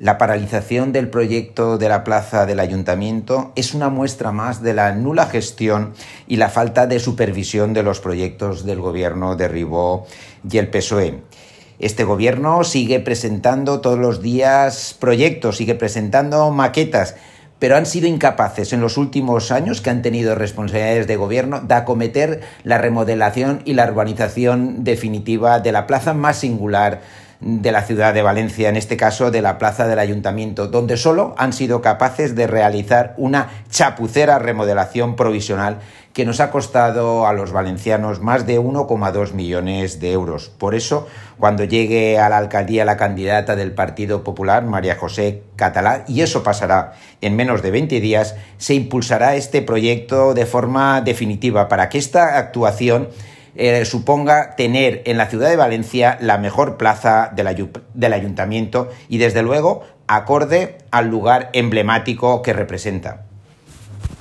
La paralización del proyecto de la plaza del Ayuntamiento es una muestra más de la nula gestión y la falta de supervisión de los proyectos del gobierno de Ribó y el PSOE. Este gobierno sigue presentando todos los días proyectos, sigue presentando maquetas, pero han sido incapaces en los últimos años, que han tenido responsabilidades de gobierno, de acometer la remodelación y la urbanización definitiva de la plaza más singular de la ciudad de Valencia, en este caso de la plaza del Ayuntamiento, donde solo han sido capaces de realizar una chapucera remodelación provisional que nos ha costado a los valencianos más de 1,2 millones de euros. Por eso, cuando llegue a la alcaldía la candidata del Partido Popular, María José Catalá, y eso pasará en menos de 20 días, se impulsará este proyecto de forma definitiva para que esta actuación suponga tener en la ciudad de Valencia la mejor plaza del Ayuntamiento y, desde luego, acorde al lugar emblemático que representa.